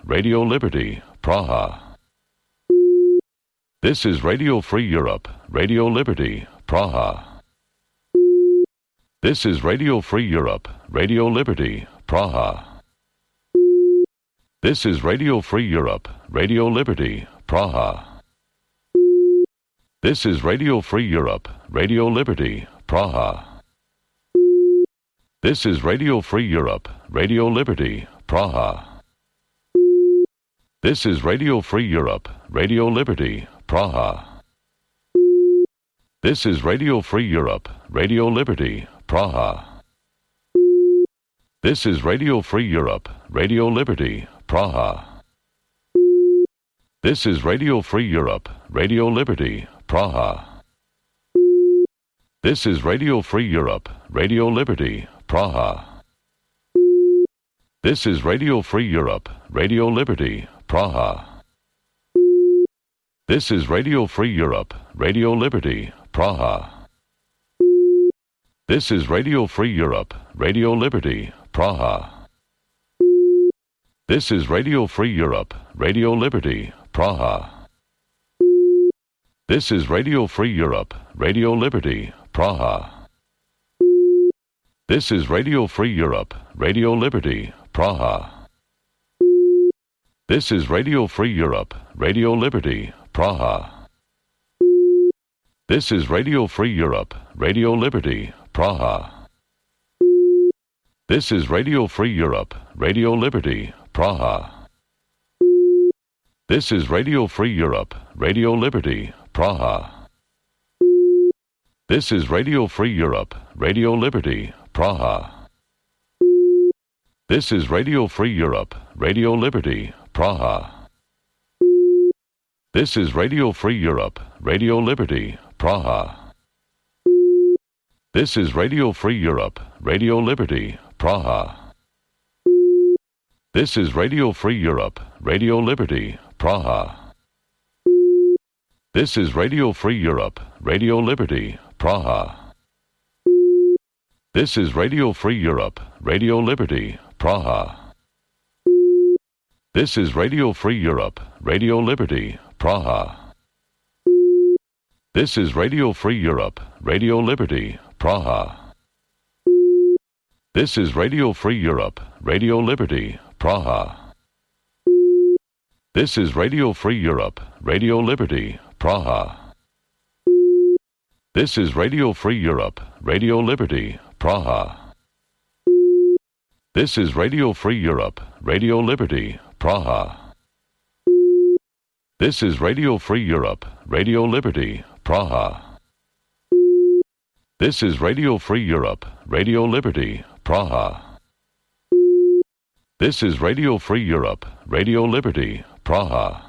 Radio Liberty, Praha. This is Radio Free Europe, Radio Liberty, Praha. This is Radio Free Europe, Radio Liberty, Praha. This is Radio Free Europe, Radio Liberty, Praha. This is Radio Free Europe, Radio Liberty, Praha. This is Radio Free Europe, Radio Liberty, Praha. This is Radio Free Europe, Radio Liberty, Praha. This is Radio Free Europe, Radio Liberty, Praha. This is Radio Free Europe, Radio Liberty, Praha. This is Radio Free Europe, Radio Liberty, Praha. This is Radio Free Europe, Radio Liberty, Praha. This is Radio Free Europe, Radio Liberty, Praha. This is Radio Free Europe, Radio Liberty, Praha. This is Radio Free Europe, Radio Liberty, Praha. This is Radio Free Europe, Radio Liberty, Praha. This is Radio Free Europe, Radio Liberty, Praha. This is Radio Free Europe, Radio Liberty, Praha. This is Radio Free Europe, Radio Liberty, Praha. This is Radio Free Europe, Radio Liberty, Praha. This is Radio Free Europe, Radio Liberty, Praha. This is Radio Free Europe, Radio Liberty, Praha. This is Radio Free Europe, Radio Liberty, Praha. This is Radio Free Europe, Radio Liberty, Praha. This is Radio Free Europe, Radio Liberty, Praha. This is Radio Free Europe, Radio Liberty, Praha. This is Radio Free Europe, Radio Liberty, Praha. This is Radio Free Europe, Radio Liberty, Praha. This is Radio Free Europe, Radio Liberty, Praha. This is Radio Free Europe, Radio Liberty, Praha. This is Radio Free Europe, Radio Liberty, Praha. This is Radio Free Europe, Radio Liberty, Praha. This is Radio Free Europe, Radio Liberty, Praha. This is Radio Free Europe, Radio Liberty, Praha. This is Radio Free Europe, Radio Liberty, Praha. This is Radio Free Europe, Radio Liberty, Praha. This is Radio Free Europe, Radio Liberty, Praha. This is Radio Free Europe, Radio Liberty, Praha.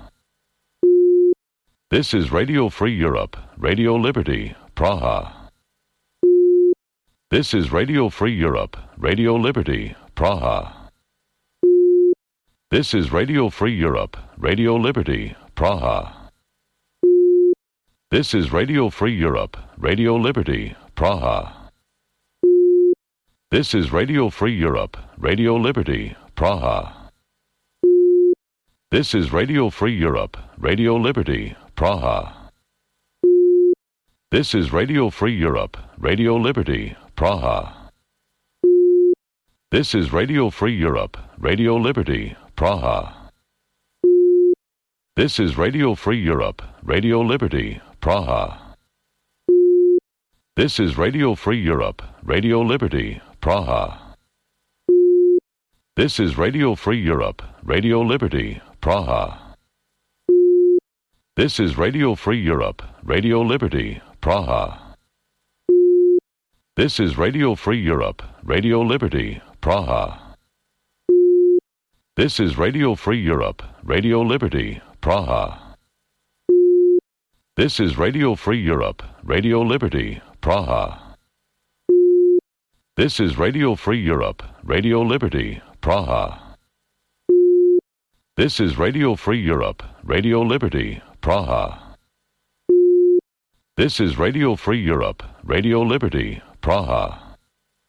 This is Radio Free Europe, Radio Liberty, Praha. This is Radio Free Europe, Radio Liberty, Praha. This is Radio Free Europe, Radio Liberty, Praha. This is Radio Free Europe, Radio Liberty, Praha. This is Radio Free Europe, Radio Liberty, Praha. This is Radio Free Europe, Radio Liberty, Praha. This is Radio Free Europe, Radio Liberty, Praha. This is Radio Free Europe, Radio Liberty, Praha. This is Radio Free Europe, Radio Liberty, Praha. This is Radio Free Europe, Radio Liberty, Praha. This is Radio Free Europe, Radio Liberty, Praha. This is Radio Free Europe, Radio Liberty, Praha. This is Radio Free Europe, Radio Liberty, Praha. This is Radio Free Europe, Radio Liberty, Praha. This is Radio Free Europe, Radio Liberty, Praha. This is Radio Free Europe, Radio Liberty, Praha. This is Radio Free Europe, Radio Liberty, Praha. This is Radio Free Europe, Radio Liberty, Praha.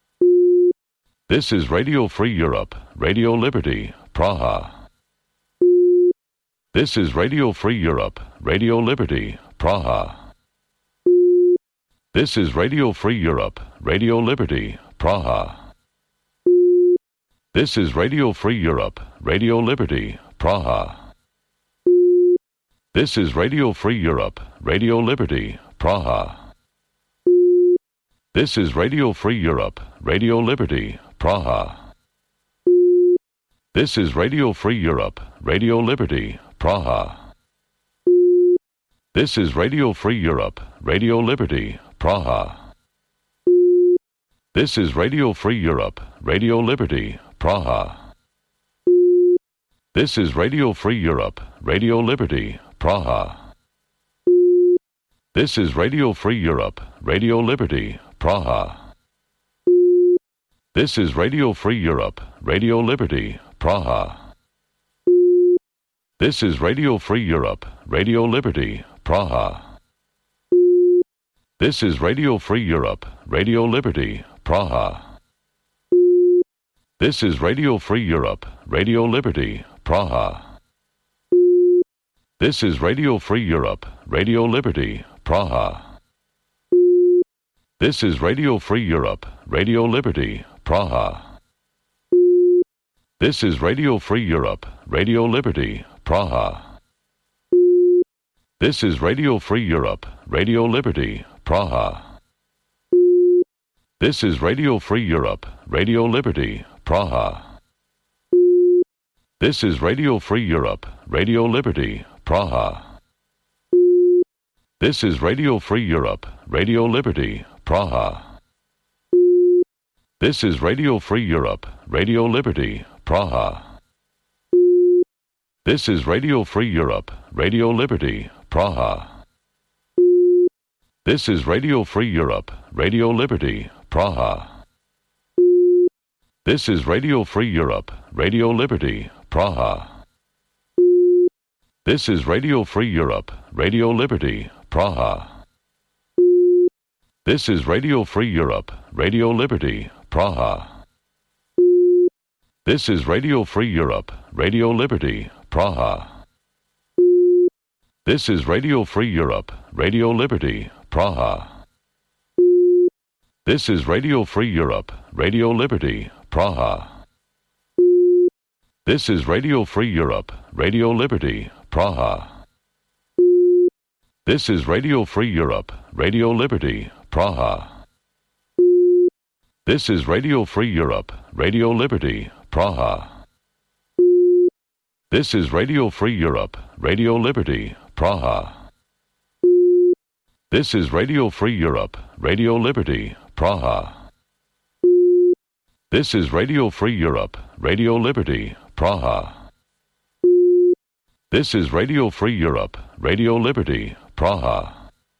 This is Radio Free Europe, Radio Liberty, Praha. This is Radio Free Europe, Radio Liberty, Praha. This is Radio Free Europe, Radio Liberty, Praha. This is Radio Free Europe, Radio Liberty, Praha. This is Radio Free Europe, Radio Liberty, Praha. This is Radio Free Europe, Radio Liberty, Praha. This is Radio Free Europe, Radio Liberty, Praha. This is Radio Free Europe, Radio Liberty, Praha. This is Radio Free Europe, Radio Liberty, Praha. This is Radio Free Europe, Radio Liberty, Praha. This is Radio Free Europe, Radio Liberty, Praha. This is Radio Free Europe, Radio Liberty, Praha. This is Radio Free Europe, Radio Liberty, Praha. This is Radio Free Europe, Radio Liberty, Praha. This is Radio Free Europe, Radio Liberty, Praha. This is Radio Free Europe, Radio Liberty, Praha. This is Radio Free Europe, Radio Liberty, Praha. This is Radio Free Europe, Radio Liberty, Praha. This is Radio Free Europe, Radio Liberty, Praha. This is Radio Free Europe, Radio Liberty, Praha. This is Radio Free Europe, Radio Liberty, Praha. This is Radio Free Europe, Radio Liberty, Praha. This is Radio Free Europe, Radio Liberty, Praha. This is Radio Free Europe, Radio Liberty, Praha. This is Radio Free Europe, Radio Liberty, Praha. This is Radio Free Europe, Radio Liberty, Praha. This is Radio Free Europe, Radio Liberty, Praha. This is Radio Free Europe, Radio Liberty, Praha. This is Radio Free Europe, Radio Liberty, Praha. This is Radio Free Europe, Radio Liberty, Praha. This is Radio Free Europe, Radio Liberty, Praha. This is Radio Free Europe, Radio Liberty, Praha. This is Radio Free Europe, Radio Liberty, Praha. This is Radio Free Europe, Radio Liberty, Praha. This is Radio Free Europe, Radio Liberty, Praha. This is Radio Free Europe, Radio Liberty, Praha. This is Radio Free Europe, Radio Liberty, Praha. This is Radio Free Europe, Radio Liberty, Praha.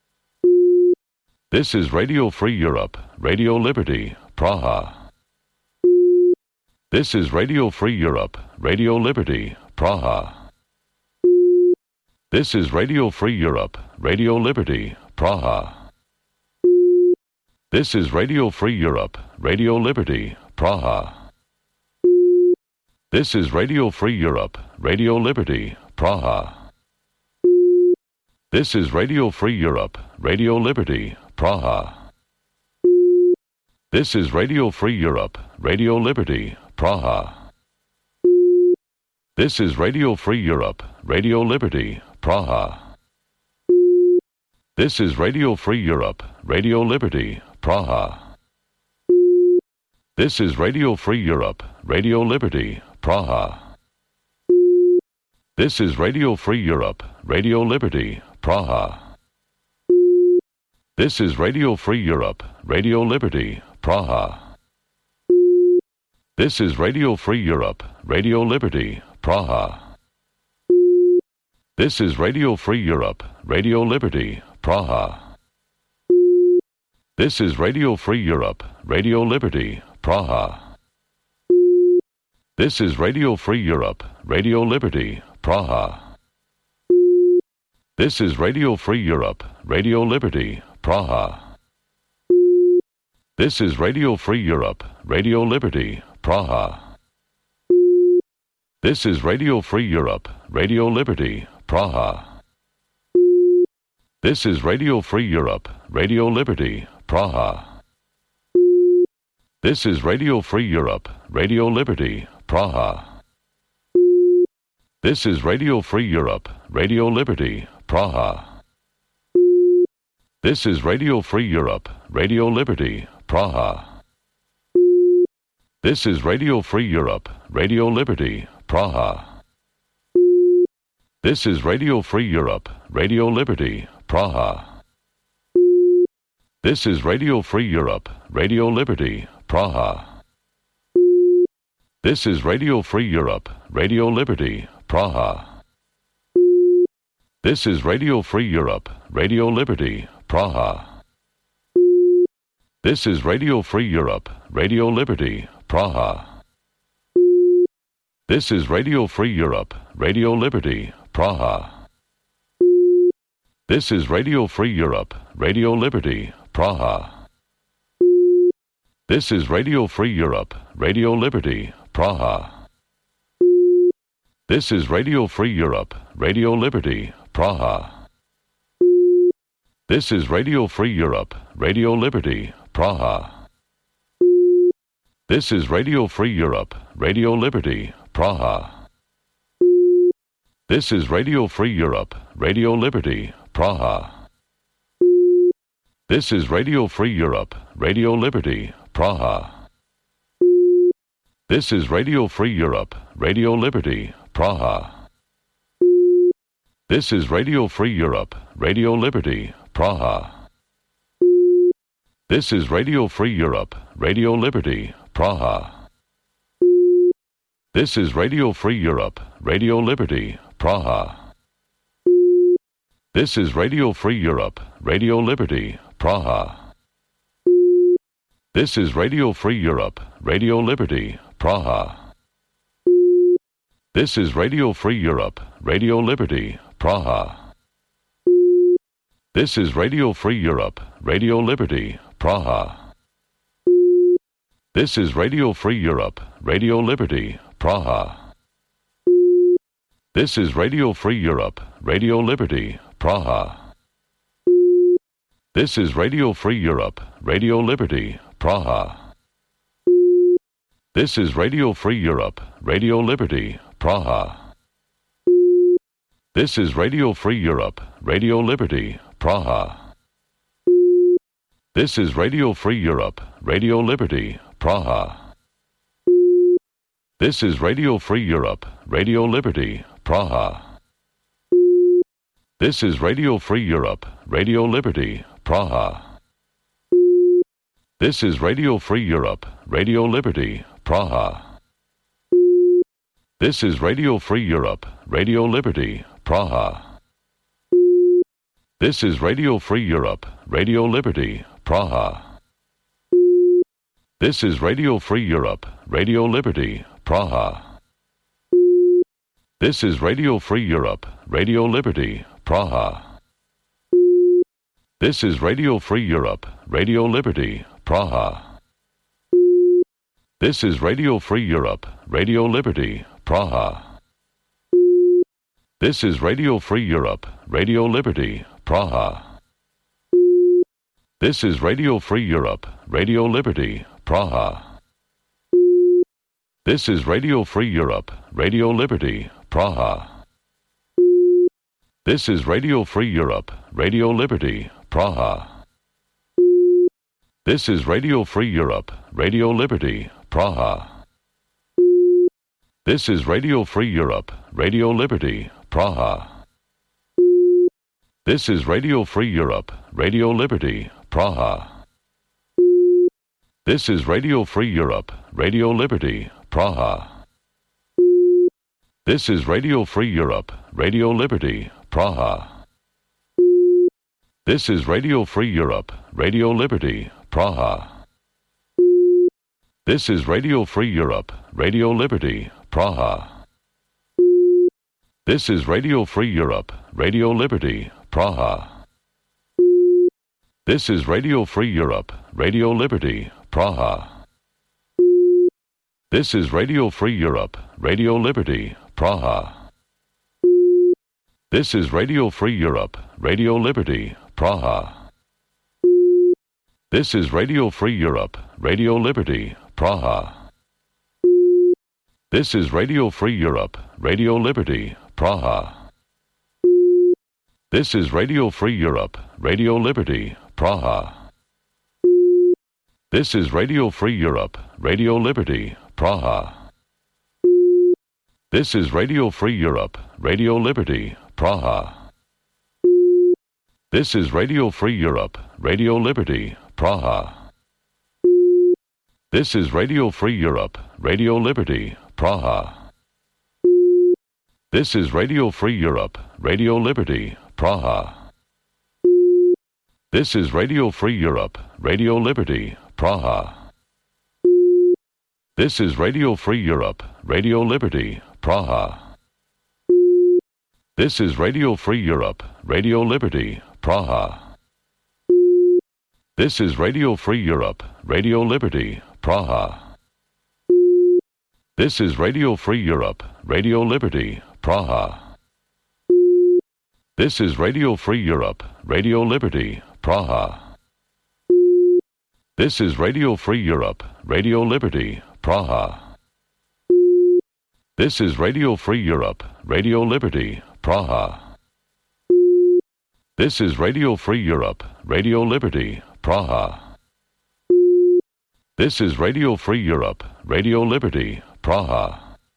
This is Radio Free Europe, Radio Liberty, Praha. This is Radio Free Europe, Radio Liberty, Praha. This is Radio Free Europe, Radio Liberty, Praha. This is Radio Free Europe, Radio Liberty, Praha. This is Radio Free Europe, Radio Liberty, Praha. This is Radio Free Europe, Radio Liberty, Praha. This is Radio Free Europe, Radio Liberty, Praha. This is Radio Free Europe, Radio Liberty, Praha. This is Radio Free Europe, Radio Liberty, Praha. This is Radio Free Europe, Radio Liberty, Praha. This is Radio Free Europe, Radio Liberty, Praha. This is Radio Free Europe, Radio Liberty, Praha. This is Radio Free Europe, Radio Liberty, Praha. This is Radio Free Europe, Radio Liberty, Praha. This is Radio Free Europe, Radio Liberty, Praha. This is Radio Free Europe, Radio Liberty, Praha. This is Radio Free Europe, Radio Liberty, Praha. This is Radio Free Europe, Radio Liberty, Praha. This is Radio Free Europe, Radio Liberty, Praha. This is Radio Free Europe, Radio Liberty, Praha. This is Radio Free Europe, Radio Liberty, Praha. This is Radio Free Europe, Radio Liberty, Praha. This is Radio Free Europe, Radio Liberty, Praha. This is Radio Free Europe, Radio Liberty, Praha. This is Radio Free Europe, Radio Liberty, Praha. This is Radio Free Europe, Radio Liberty, Praha. This is Radio Free Europe, Radio Liberty, Praha. This is Radio Free Europe, Radio Liberty, Praha. This is Radio Free Europe, Radio Liberty, Praha. This is Radio Free Europe, Radio Liberty, Praha. This is Radio Free Europe, Radio Liberty, Praha. This is Radio Free Europe, Radio Liberty, Praha. This is Radio Free Europe, Radio Liberty, Praha. This is Radio Free Europe, Radio Liberty, Praha. This is Radio Free Europe, Radio Liberty, Praha. This is Radio Free Europe, Radio Liberty, Praha. This is Radio Free Europe, Radio Liberty, Praha. This is Radio Free Europe, Radio Liberty, Praha. This is Radio Free Europe, Radio Liberty, Praha. This is Radio Free Europe, Radio Liberty, Praha. This is Radio Free Europe, Radio Liberty, Praha. This is Radio Free Europe, Radio Liberty, Praha. This is Radio Free Europe, Radio Liberty, Praha. This is Radio Free Europe, Radio Liberty, Praha. This is Radio Free Europe, Radio Liberty, Praha. This is Radio Free Europe, Radio Liberty, Praha. This is Radio Free Europe, Radio Liberty, Praha. This is Radio Free Europe, Radio Liberty, Praha. This is Radio Free Europe, Radio Liberty, Praha. This is Radio Free Europe, Radio Liberty, Praha. This is Radio Free Europe, Radio Liberty, Praha. This is Radio Free Europe, Radio Liberty, Praha. This is Radio Free Europe, Radio Liberty, Praha. This is Radio Free Europe, Radio Liberty, Praha. This is Radio Free Europe, Radio Liberty, Praha. This is Radio Free Europe, Radio Liberty, Praha. This is Radio Free Europe, Radio Liberty, Praha. This is Radio Free Europe, Radio Liberty, Praha. This is Radio Free Europe, Radio Liberty, Praha. This is Radio Free Europe, Radio Liberty, Praha. This is Radio Free Europe, Radio Liberty, Praha. This is Radio Free Europe, Radio Liberty, Praha. This is Radio Free Europe, Radio Liberty, Praha. This is Radio Free Europe, Radio Liberty, Praha. This is Radio Free Europe, Radio Liberty, Praha. This is Radio Free Europe, Radio Liberty, Praha. This is Radio Free Europe, Radio Liberty, Praha. This is Radio Free Europe, Radio Liberty, Praha. This is Radio Free Europe, Radio Liberty, Praha. This is Radio Free Europe, Radio Liberty, Praha. This is Radio Free Europe, Radio Liberty, Praha. This is Radio Free Europe, Radio Liberty, Praha. This is Radio Free Europe, Radio Liberty, Praha. This is Radio Free Europe, Radio Liberty, Praha. This is Radio Free Europe, Radio Liberty, Praha. This is Radio Free Europe, Radio Liberty, Praha. This is Radio Free Europe, Radio Liberty, Praha. This is Radio Free Europe, Radio Liberty, Praha. This is Radio Free Europe, Radio Liberty, Praha. This is Radio Free Europe, Radio Liberty, Praha. This is Radio Free Europe, Radio Liberty, Praha. This is Radio Free Europe, Radio Liberty, Praha. This is Radio Free Europe, Radio Liberty, Praha. This is Radio Free Europe, Radio Liberty, Praha. This is Radio Free Europe, Radio Liberty, Praha. This is Radio Free Europe, Radio Liberty, Praha. This is Radio Free Europe, Radio Liberty, Praha. This is Radio Free Europe, Radio Liberty, Praha. This is Radio Free Europe, Radio Liberty, Praha. This is Radio Free Europe, Radio Liberty, Praha. This is Radio Free Europe, Radio Liberty, Praha. This is Radio Free Europe, Radio Liberty, Praha. This is Radio Free Europe, Radio Liberty, Praha.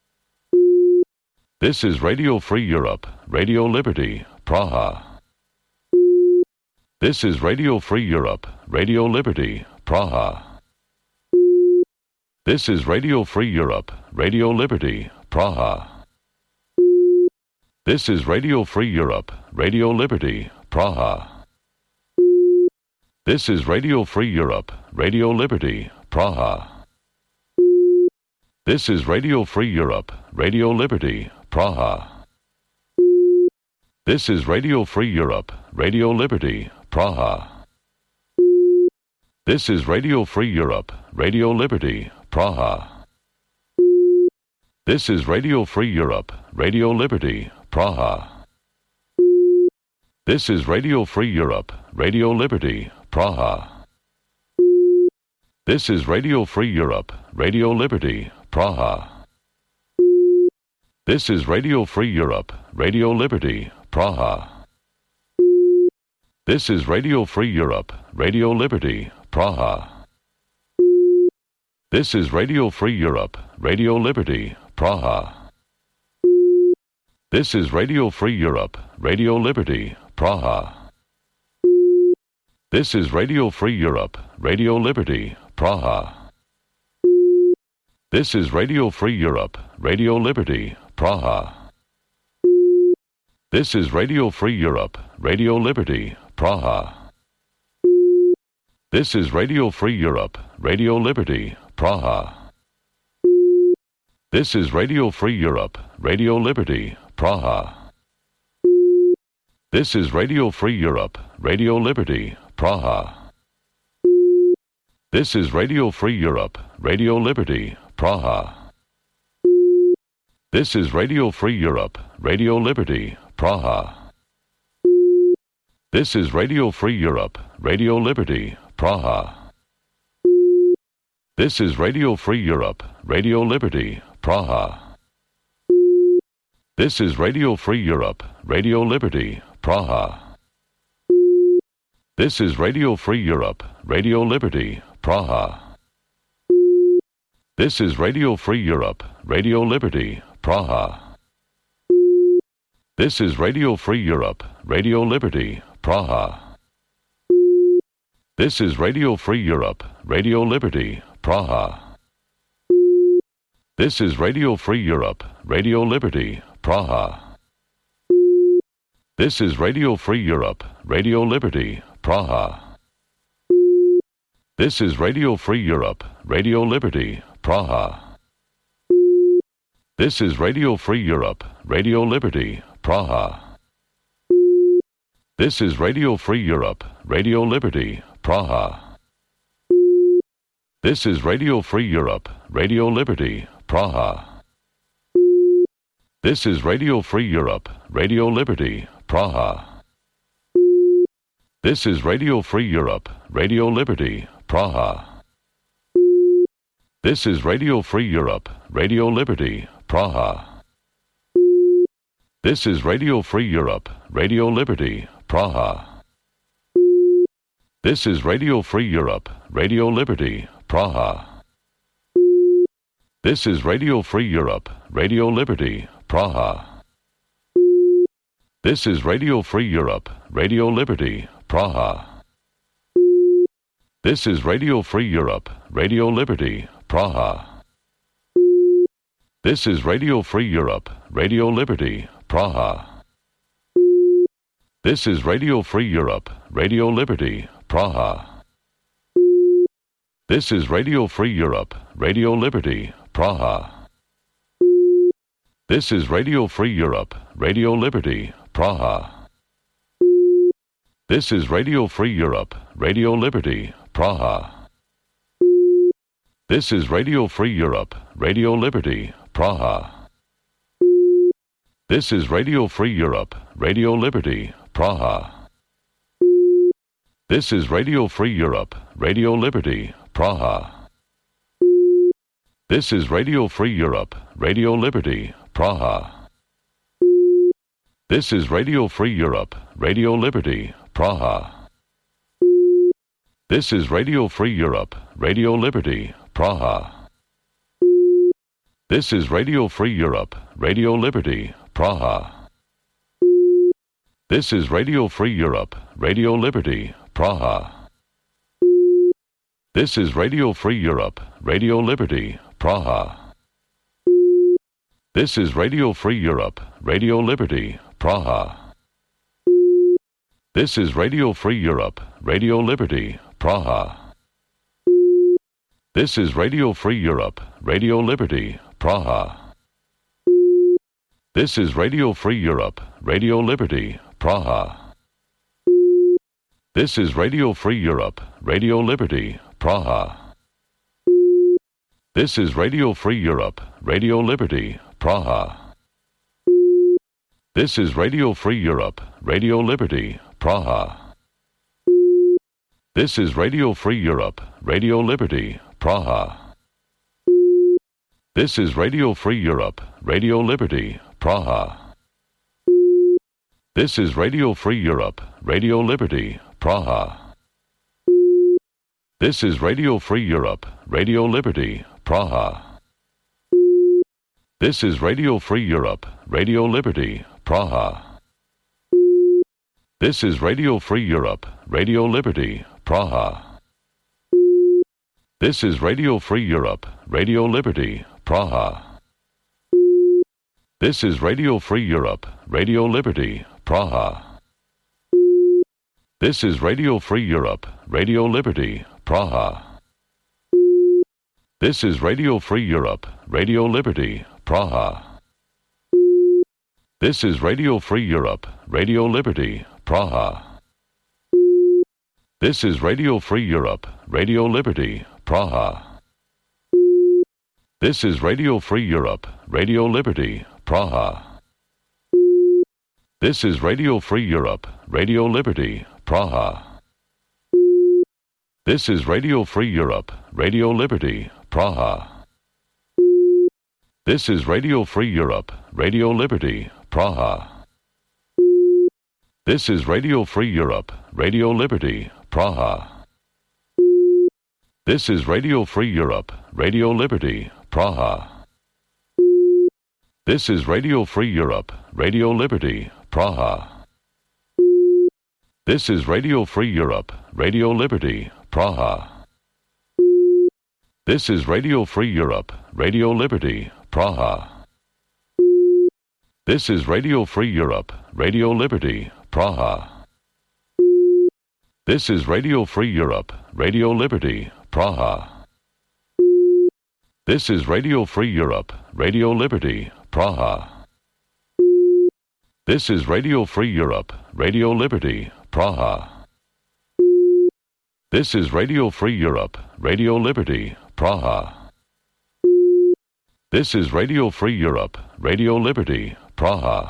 This is Radio Free Europe, Radio Liberty, Praha. This is Radio Free Europe, Radio Liberty, Praha. This is Radio Free Europe, Radio Liberty, Praha. This is Radio Free Europe, Radio Liberty, Praha. This is Radio Free Europe, Radio Liberty, Praha. This is Radio Free Europe, Radio Liberty, Praha. This is Radio Free Europe, Radio Liberty, Praha. This is Radio Free Europe, Radio Liberty, Praha. This is Radio Free Europe, Radio Liberty, Praha. This is Radio Free Europe, Radio Liberty, Praha. This is Radio Free Europe, Radio Liberty, Praha. This is Radio Free Europe, Radio Liberty, Praha. This is Radio Free Europe, Radio Liberty, Praha. This is Radio Free Europe, Radio Liberty, Praha. This is Radio Free Europe, Radio Liberty, Praha. This is Radio Free Europe, Radio Liberty, Praha. This is Radio Free Europe, Radio Liberty, Praha. This is Radio Free Europe, Radio Liberty, Praha. This is Radio Free Europe, Radio Liberty, Praha. This is Radio Free Europe, Radio Liberty, Praha. This is Radio Free Europe, Radio Liberty, Praha. This is Radio Free Europe, Radio Liberty, Praha. This is Radio Free Europe, Radio Liberty, Praha. This is Radio Free Europe, Radio Liberty, Praha. This is Radio Free Europe, Radio Liberty, Praha. This is Radio Free Europe, Radio Liberty, Praha. This is Radio Free Europe, Radio Liberty, Praha. This is Radio Free Europe, Radio Liberty, Praha. This is Radio Free Europe, Radio Liberty, Praha. This is Radio Free Europe, Radio Liberty, Praha. This is Radio Free Europe, Radio Liberty, Praha. This is Radio Free Europe, Radio Liberty, Praha. This is Radio Free Europe, Radio Liberty, Praha. This is Radio Free Europe, Radio Liberty, Praha. This is Radio Free Europe, Radio Liberty, Praha. This is Radio Free Europe, Radio Liberty, Praha. This is Radio Free Europe, Radio Liberty, Praha. This is Radio Free Europe, Radio Liberty, Praha. This is Radio Free Europe, Radio Liberty, Praha. This is Radio Free Europe, Radio Liberty, Praha. This is Radio Free Europe, Radio Liberty, Praha. This is Radio Free Europe, Radio Liberty, Praha. This is Radio Free Europe, Radio Liberty, Praha. This is Radio Free Europe, Radio Liberty, Praha. This is Radio Free Europe, Radio Liberty, Praha. This is Radio Free Europe, Radio Liberty, Praha. This is Radio Free Europe, Radio Liberty, Praha. This is Radio Free Europe, Radio Liberty, Praha. This is Radio Free Europe, Radio Liberty, Praha. This is Radio Free Europe, Radio Liberty, Praha. This is Radio Free Europe, Radio Liberty, Praha. This is Radio Free Europe, Radio Liberty, Praha. This is Radio Free Europe, Radio Liberty, Praha. This is Radio Free Europe, Radio Liberty, Praha. This is Radio Free Europe, Radio Liberty, Praha. This is Radio Free Europe, Radio Liberty, Praha. This is Radio Free Europe, Radio Liberty, Praha. This is Radio Free Europe, Radio Liberty, Praha. This is Radio Free Europe, Radio Liberty, Praha. This is Radio Free Europe, Radio Liberty, Praha. This is Radio Free Europe, Radio Liberty, Praha. This is Radio Free Europe, Radio Liberty, Praha. This is Radio Free Europe, Radio Liberty, Praha. This is Radio Free Europe, Radio Liberty, Praha. This is Radio Free Europe, Radio Liberty, Praha. This is Radio Free Europe, Radio Liberty, Praha. This is Radio Free Europe, Radio Liberty, Praha. This is Radio Free Europe, Radio Liberty, Praha. This is Radio Free Europe, Radio Liberty, Praha. This is Radio Free Europe, Radio Liberty, Praha. This is Radio Free Europe, Radio Liberty, Praha. This is Radio Free Europe, Radio Liberty, Praha. This is Radio Free Europe, Radio Liberty, Praha. This is Radio Free Europe, Radio Liberty, Praha. This is Radio Free Europe, Radio Liberty, Praha. This is Radio Free Europe, Radio Liberty, Praha. This is Radio Free Europe, Radio Liberty, Praha. This is Radio Free Europe, Radio Liberty, Praha. This is Radio Free Europe, Radio Liberty, Praha. This is Radio Free Europe, Radio Liberty, Praha. This is Radio Free Europe, Radio Liberty, Praha. This is Radio Free Europe, Radio Liberty, Praha. This is Radio Free Europe, Radio Liberty, Praha. This is Radio Free Europe, Radio Liberty, Praha. This is Radio Free Europe, Radio Liberty, Praha. This is Radio Free Europe, Radio Liberty, Praha. This is Radio Free Europe, Radio Liberty, Praha. This is Radio Free Europe, Radio Liberty, Praha. This is Radio Free Europe, Radio Liberty, Praha. This is Radio Free Europe, Radio Liberty, Praha. This is Radio Free Europe, Radio Liberty, Praha. This is Radio Free Europe, Radio Liberty, Praha.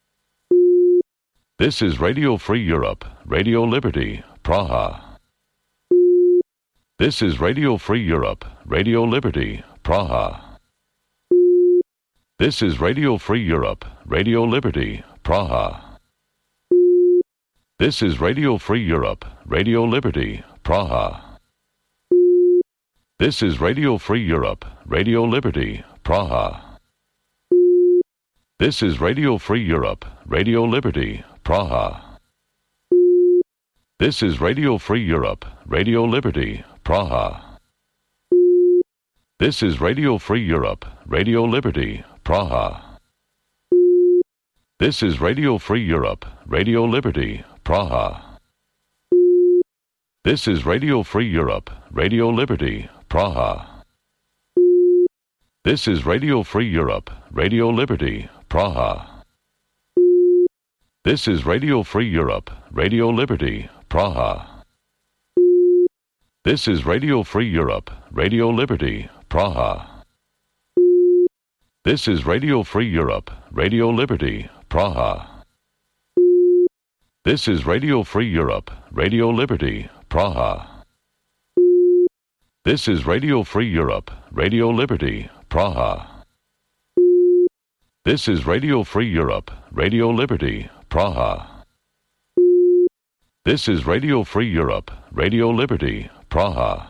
This is Radio Free Europe, Radio Liberty, Praha. This is Radio Free Europe, Radio Liberty, Praha. This is Radio Free Europe, Radio Liberty, Praha. This is Radio Free Europe, Radio Liberty, Praha. This is Radio Free Europe, Radio Liberty, Praha. This is Radio Free Europe, Radio Liberty, Praha. This is Radio Free Europe, Radio Liberty, Praha. This is Radio Free Europe, Radio Liberty, Praha. This is Radio Free Europe, Radio Liberty, Praha. This is Radio Free Europe, Radio Liberty, Praha. This is Radio Free Europe, Radio Liberty, Praha. This is Radio Free Europe, Radio Liberty, Praha. This is Radio Free Europe, Radio Liberty, Praha. This is Radio Free Europe, Radio Liberty, Praha. This is Radio Free Europe, Radio Liberty, Praha. This is Radio Free Europe, Radio Liberty, Praha. This is Radio Free Europe, Radio Liberty, Praha. This is Radio Free Europe, Radio Liberty, Praha.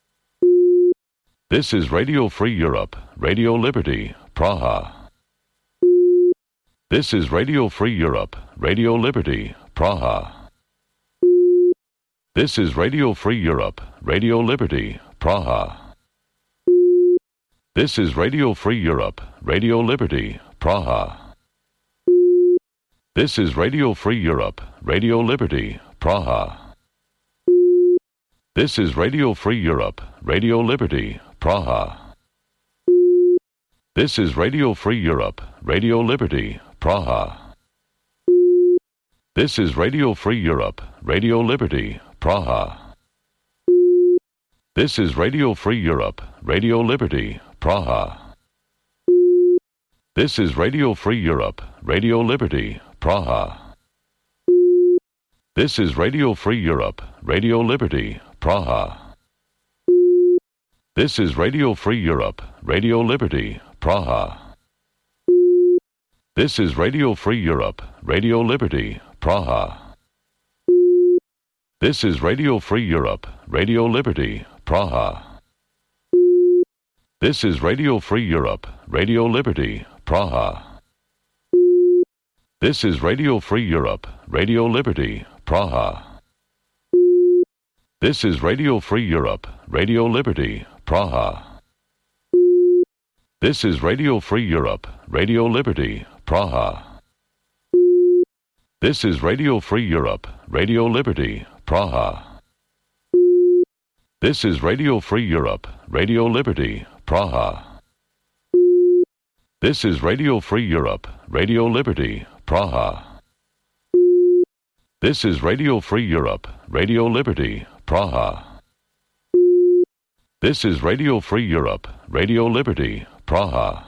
This is Radio Free Europe, Radio Liberty, Praha. This is Radio Free Europe, Radio Liberty, Praha. This is Radio Free Europe, Radio Liberty, Praha. This is Radio Free Europe, Radio Liberty, Praha. This is Radio Free Europe, Radio Liberty, Praha. This is Radio Free Europe, Radio Liberty, Praha. This is Radio Free Europe, Radio Liberty, Praha. This is Radio Free Europe, Radio Liberty, Praha. This is Radio Free Europe, Radio Liberty, Praha. This is Radio Free Europe, Radio Liberty, Praha. This is Radio Free Europe, Radio Liberty, Praha. This is Radio Free Europe, Radio Liberty, Praha. This is Radio Free Europe, Radio Liberty, Praha. This is Radio Free Europe, Radio Liberty, Praha. This is Radio Free Europe, Radio Liberty, Praha. This is Radio Free Europe, Radio Liberty, Praha. This is Radio Free Europe, Radio Liberty, Praha. This is Radio Free Europe, Radio Liberty, Praha. This is Radio Free Europe, Radio Liberty, Praha. This is Radio Free Europe, Radio Liberty, Praha. This is Radio Free Europe, Radio Liberty, Praha. This is Radio Free Europe, Radio Liberty, Praha. This is Radio Free Europe, Radio Liberty, Praha.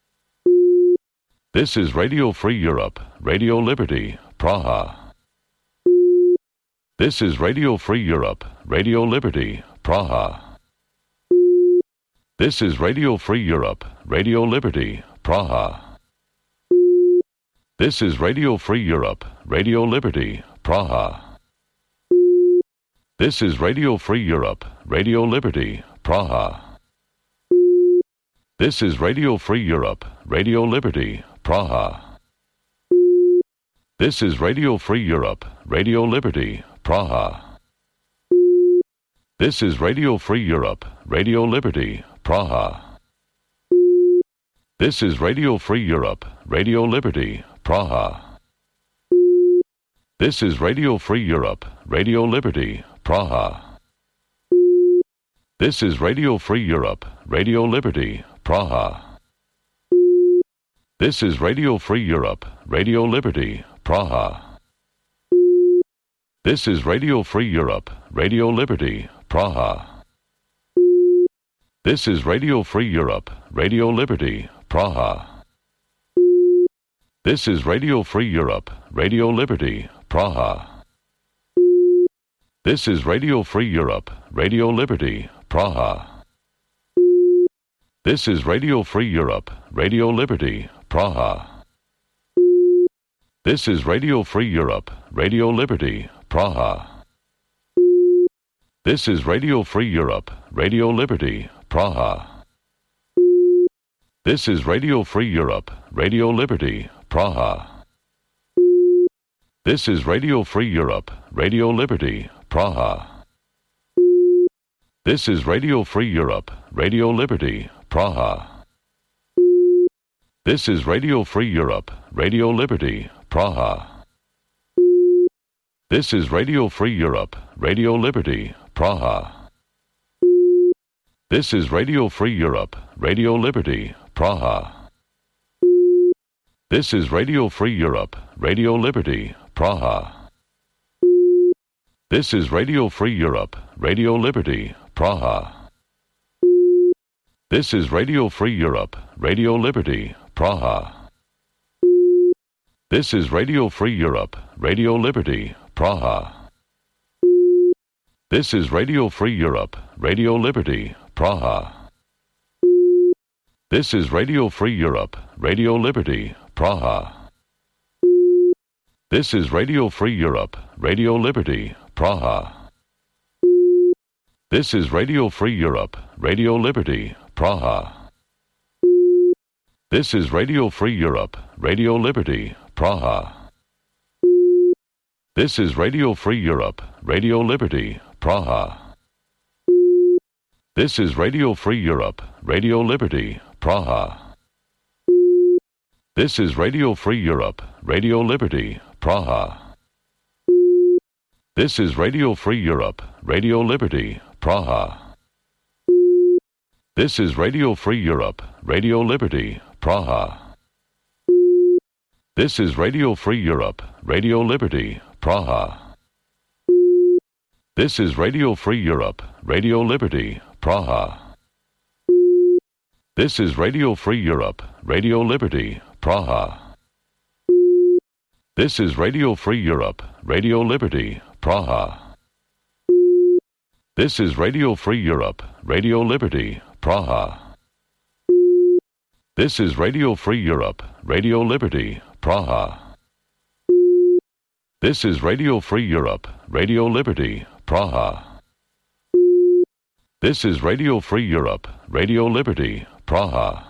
This is Radio Free Europe, Radio Liberty, Praha. This is Radio Free Europe, Radio Liberty, Praha. This is Radio Free Europe, Radio Liberty, Praha. This is Radio Free Europe, Radio Liberty, Praha. This is Radio Free Europe, Radio Liberty, Praha. This is Radio Free Europe, Radio Liberty, Praha. This is Radio Free Europe, Radio Liberty, Praha. This is Radio Free Europe, Radio Liberty, Praha. This is Radio Free Europe, Radio Liberty, Praha. This is Radio Free Europe, Radio Liberty, Praha. This is Radio Free Europe, Radio Liberty, Praha. This is Radio Free Europe, Radio Liberty, Praha. This is Radio Free Europe, Radio Liberty, Praha. This is Radio Free Europe, Radio Liberty, Praha. This is Radio Free Europe, Radio Liberty, Praha. This is Radio Free Europe, Radio Liberty, Praha. This is Radio Free Europe, Radio Liberty, Praha. This is Radio Free Europe, Radio Liberty, Praha. This is Radio Free Europe, Radio Liberty, Praha. This is Radio Free Europe, Radio Liberty, Praha. This is Radio Free Europe, Radio Liberty, Praha. This is Radio Free Europe, Radio Liberty, Praha. This is Radio Free Europe, Radio Liberty, Praha. This is Radio Free Europe, Radio Liberty, Praha. This is Radio Free Europe, Radio Liberty, Praha. This is Radio Free Europe, Radio Liberty, Praha. This is Radio Free Europe, Radio Liberty, Praha. This is Radio Free Europe, Radio Liberty, Praha. This is Radio Free Europe, Radio Liberty, Praha. This is Radio Free Europe, Radio Liberty, Praha. This is Radio Free Europe, Radio Liberty, Praha. This is Radio Free Europe, Radio Liberty, Praha. This is Radio Free Europe, Radio Liberty, Praha. This is Radio Free Europe, Radio Liberty, Praha. This is Radio Free Europe, Radio Liberty, Praha. This is Radio Free Europe, Radio Liberty, Praha. This is Radio Free Europe, Radio Liberty, Praha. This is Radio Free Europe, Radio Liberty, Praha. This is Radio Free Europe, Radio Liberty, Praha. This is Radio Free Europe, Radio Liberty, Praha. This is Radio Free Europe, Radio Liberty, Praha. This is Radio Free Europe, Radio Liberty, Praha. This is Radio Free Europe, Radio Liberty, Praha. This is Radio Free Europe, Radio Liberty, Praha. This is Radio Free Europe, Radio Liberty, Praha. This is Radio Free Europe, Radio Liberty, Praha. This is Radio Free Europe, Radio Liberty, Praha.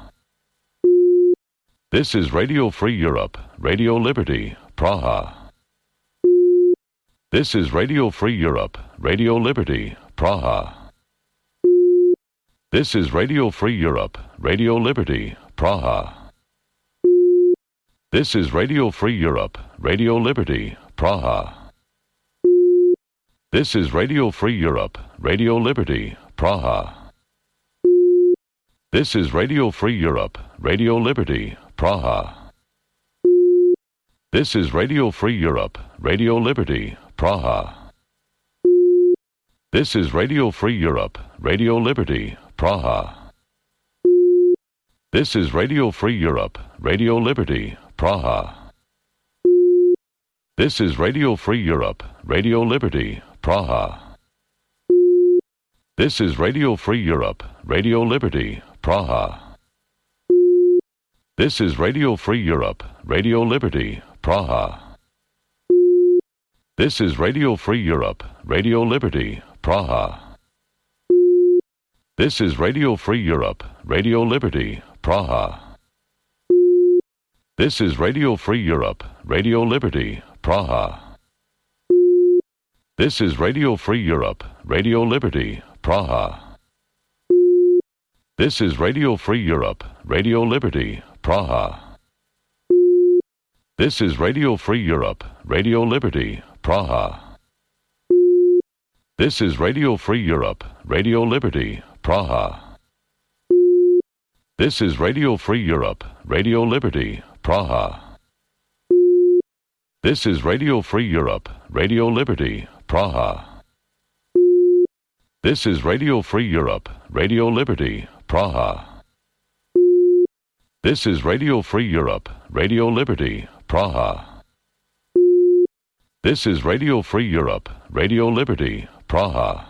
This is Radio Free Europe, Radio Liberty, Praha. This is Radio Free Europe, Radio Liberty, Praha. This is Radio Free Europe, Radio Liberty, Praha. This is Radio Free Europe, Radio Liberty, Praha. This is Radio Free Europe, Radio Liberty, Praha. This is Radio Free Europe, Radio Liberty, Praha. This is Radio Free Europe, Radio Liberty, Praha. This is Radio Free Europe, Radio Liberty, Praha. This is Radio Free Europe, Radio Liberty, Praha. This is Radio Free Europe, Radio Liberty, Praha. This is Radio Free Europe, Radio Liberty, Praha. This is Radio Free Europe, Radio Liberty, Praha. This is Radio Free Europe, Radio Liberty, Praha. This is Radio Free Europe, Radio Liberty, Praha. This is Radio Free Europe, Radio Liberty, Praha. This is Radio Free Europe, Radio Liberty, Praha. This is Radio Free Europe, Radio Liberty, Praha. This is Radio Free Europe, Radio Liberty, Praha. This is Radio Free Europe, Radio Liberty, Praha. This is Radio Free Europe, Radio Liberty, Praha. This is Radio Free Europe, Radio Liberty, Praha. This is Radio Free Europe, Radio Liberty, Praha. This is Radio Free Europe, Radio Liberty, Praha. This is Radio Free Europe, Radio Liberty, Praha.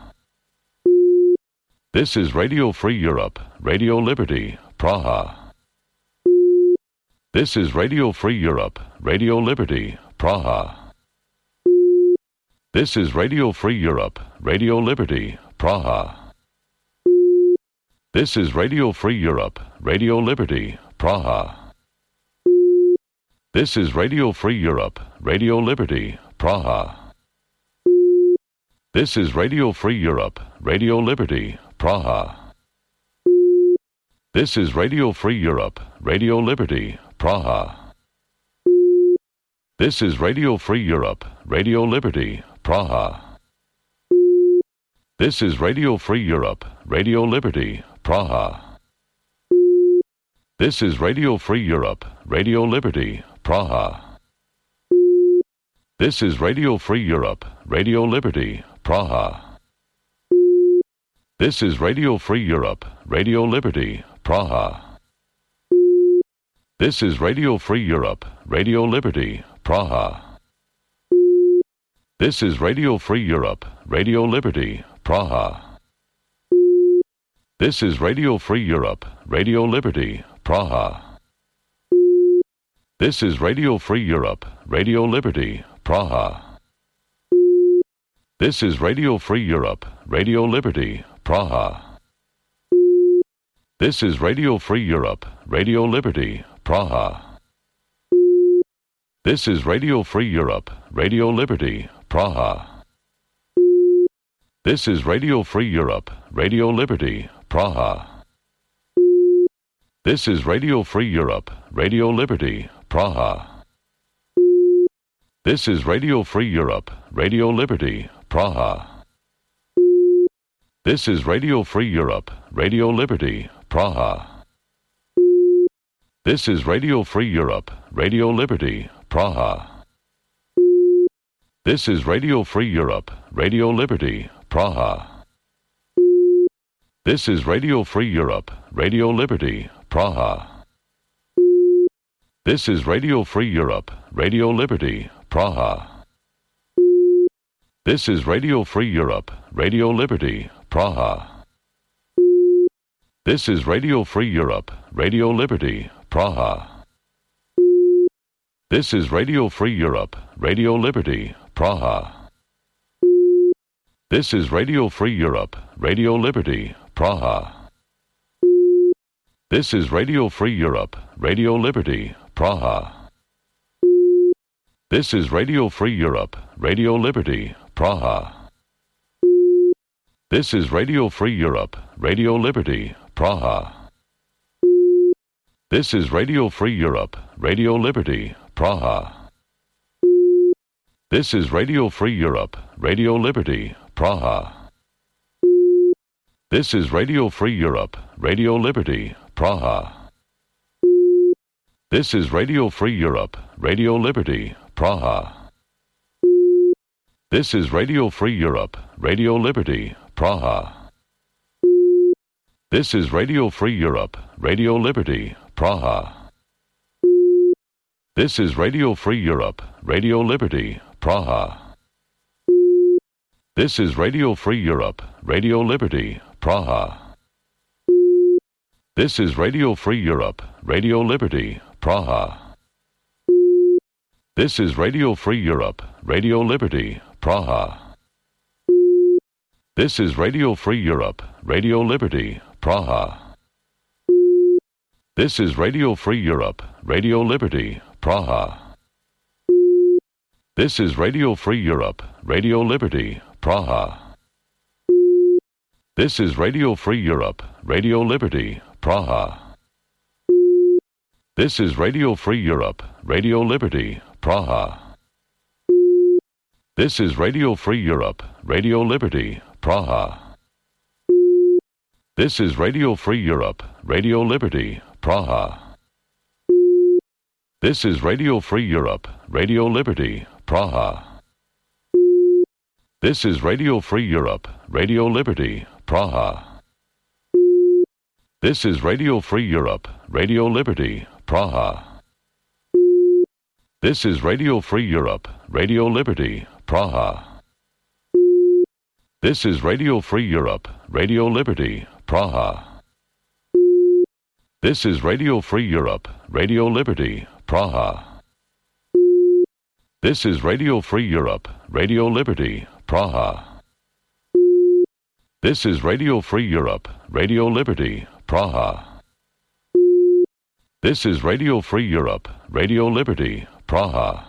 This is Radio Free Europe, Radio Liberty, Praha. This is Radio Free Europe, Radio Liberty, Praha. This is Radio Free Europe, Radio Liberty, Praha. This is Radio Free Europe, Radio Liberty, Praha. This is Radio Free Europe, Radio Liberty, Praha. This is Radio Free Europe, Radio Liberty, Praha. This is Radio Free Europe, Radio Liberty, Praha. This is Radio Free Europe, Radio Liberty, Praha. This is Radio Free Europe, Radio Liberty, Praha. This is Radio Free Europe, Radio Liberty, Praha. This is Radio Free Europe, Radio Liberty, Praha. This is Radio Free Europe, Radio Liberty, Praha. This is Radio Free Europe, Radio Liberty, Praha. This is Radio Free Europe, Radio Liberty, Praha. This is Radio Free Europe, Radio Liberty, Praha. This is Radio Free Europe, Radio Liberty, Praha. This is Radio Free Europe, Radio Liberty, Praha. This is Radio Free Europe, Radio Liberty, Praha. This is Radio Free Europe, Radio Liberty, Praha. This is Radio Free Europe, Radio Liberty, Praha. This is Radio Free Europe, Radio Liberty, Praha. This is Radio Free Europe, Radio Liberty, Praha. This is Radio Free Europe, Radio Liberty, Praha. This is Radio Free Europe, Radio Liberty, Praha. This is Radio Free Europe, Radio Liberty, Praha. This is Radio Free Europe, Radio Liberty, Praha. This is Radio Free Europe, Radio Liberty, Praha. This is Radio Free Europe, Radio Liberty, Praha. This is Radio Free Europe, Radio Liberty, Praha. This is Radio Free Europe, Radio Liberty, Praha. This is Radio Free Europe, Radio Liberty, Praha. This is Radio Free Europe, Radio Liberty, Praha. This is Radio Free Europe, Radio Liberty, Praha. This is Radio Free Europe, Radio Liberty, Praha. This is Radio Free Europe, Radio Liberty, Praha. This is Radio Free Europe, Radio Liberty, Praha. This is Radio Free Europe, Radio Liberty, Praha. This is Radio Free Europe, Radio Liberty, Praha. This is Radio Free Europe, Radio Liberty, Praha. This is Radio Free Europe, Radio Liberty, Praha. This is Radio Free Europe, Radio Liberty, Praha. This is Radio Free Europe, Radio Liberty, Praha. This is Radio Free Europe, Radio Liberty, Praha. This is Radio Free Europe, Radio Liberty, Praha. This is Radio Free Europe, Radio Liberty, Praha. This is Radio Free Europe, Radio Liberty, Praha. This is Radio Free Europe, Radio Liberty, Praha. This is Radio Free Europe, Radio Liberty, Praha. This is Radio Free Europe, Radio Liberty, Praha. This is Radio Free Europe, Radio Liberty, Praha. This is Radio Free Europe, Radio Liberty, Praha. This is Radio Free Europe, Radio Liberty, Praha. This is Radio Free Europe, Radio Liberty, Praha. This is Radio Free Europe, Radio Liberty, Praha. This is Radio Free Europe, Radio Liberty, Praha. This is Radio Free Europe, Radio Liberty, Praha. This is Radio Free Europe, Radio Liberty, Praha. This is Radio Free Europe, Radio Liberty, Praha. This is Radio Free Europe, Radio Liberty, Praha. This is Radio Free Europe, Radio Liberty, Praha.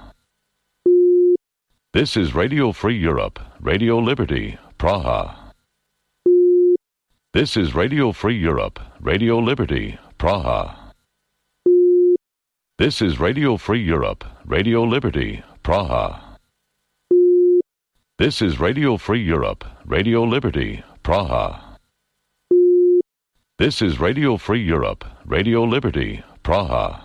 This is Radio Free Europe, Radio Liberty, Praha. This is Radio Free Europe, Radio Liberty, Praha. This is Radio Free Europe, Radio Liberty, Praha. This is Radio Free Europe, Radio Liberty, Praha. This is Radio Free Europe, Radio Liberty, Praha.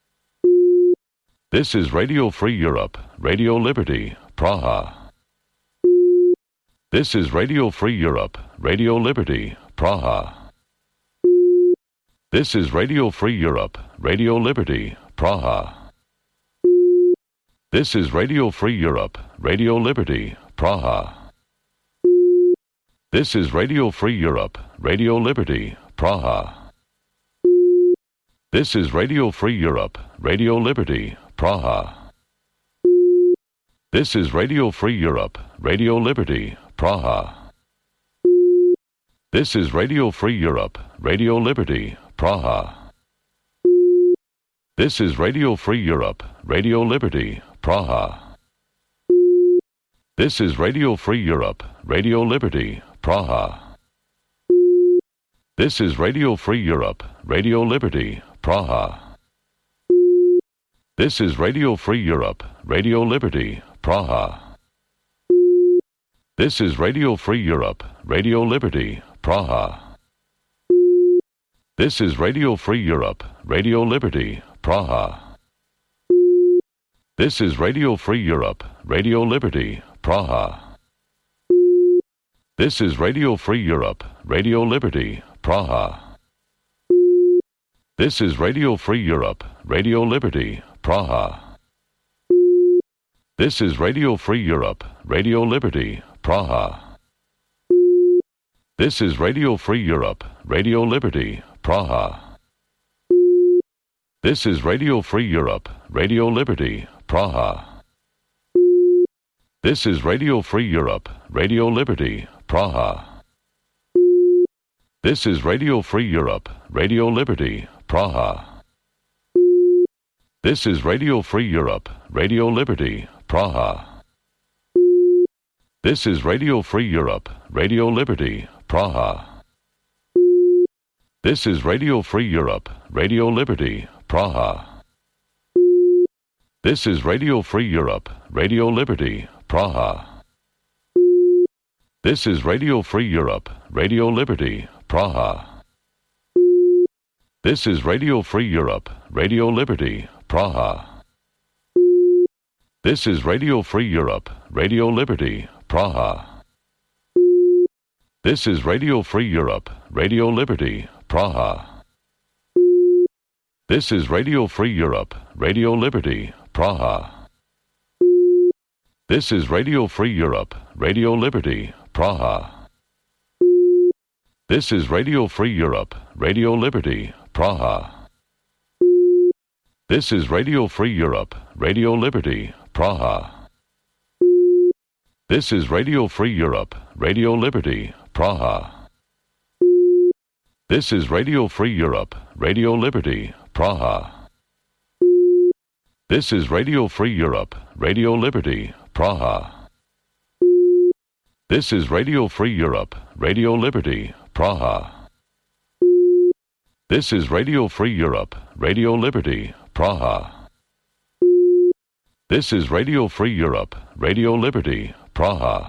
This is Radio Free Europe, Radio Liberty, Praha. This is Radio Free Europe, Radio Liberty, Praha. This is Radio Free Europe, Radio Liberty, Praha. This is Radio Free Europe, Radio Liberty, Praha. This is Radio Free Europe, Radio Liberty, Praha. This is Radio Free Europe, Radio Liberty, Praha. This is Radio Free Europe, Radio Liberty, Praha. This is Radio Free Europe, Radio Liberty, Praha. This is Radio Free Europe, Radio Liberty, Praha. This is Radio Free Europe, Radio Liberty, Praha. This is Radio Free Europe, Radio Liberty, Praha. This is Radio Free Europe, Radio Liberty, Praha. This is Radio Free Europe, Radio Liberty, Praha. This is Radio Free Europe, Radio Liberty, Praha. This is Radio Free Europe, Radio Liberty, Praha. This is Radio Free Europe, Radio Liberty, Praha. This is Radio Free Europe, Radio Liberty, Praha. This is Radio Free Europe, Radio Liberty, Praha. This is Radio Free Europe, Radio Liberty, Praha. This is Radio Free Europe, Radio Liberty, Praha. This is Radio Free Europe, Radio Liberty, Praha. This is Radio Free Europe, Radio Liberty, Praha. This is Radio Free Europe, Radio Liberty, Praha. This is Radio Free Europe, Radio Liberty, Praha. This is Radio Free Europe, Radio Liberty, Praha. This is Radio Free Europe, Radio Liberty, Praha. This is Radio Free Europe, Radio Liberty, Praha. This is Radio Free Europe, Radio Liberty, Praha. This is Radio Free Europe, Radio Liberty, Praha. This is Radio Free Europe, Radio Liberty, Praha. This is Radio Free Europe, Radio Liberty, Praha. This is Radio Free Europe, Radio Liberty, Praha. This is Radio Free Europe, Radio Liberty, Praha. This is Radio Free Europe, Radio Liberty, Praha. This is Radio Free Europe, Radio Liberty, Praha. This is Radio Free Europe, Radio Liberty, Praha. This is Radio Free Europe, Radio Liberty, Praha. This is Radio Free Europe, Radio Liberty, Praha. This is Radio Free Europe, Radio Liberty, Praha. This is Radio Free Europe, Radio Liberty, Praha.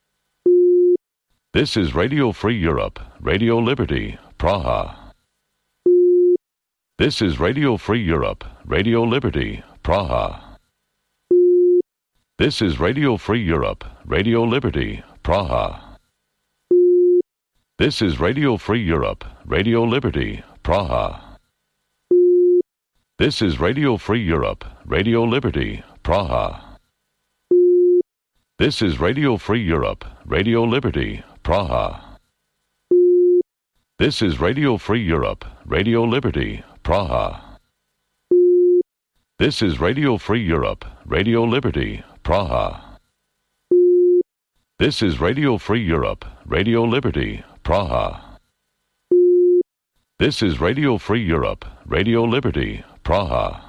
This is Radio Free Europe, Radio Liberty, Praha. This is Radio Free Europe, Radio Liberty, Praha. This is Radio Free Europe, Radio Liberty, Praha. This is Radio Free Europe, Radio Liberty, Praha. This is Radio Free Europe, Radio Liberty, Praha. This is Radio Free Europe, Radio Liberty, Praha. This is Radio Free Europe, Radio Liberty, Praha. This is Radio Free Europe, Radio Liberty, Praha. This is Radio Free Europe, Radio Liberty, Praha. This is Radio Free Europe, Radio Liberty, Praha.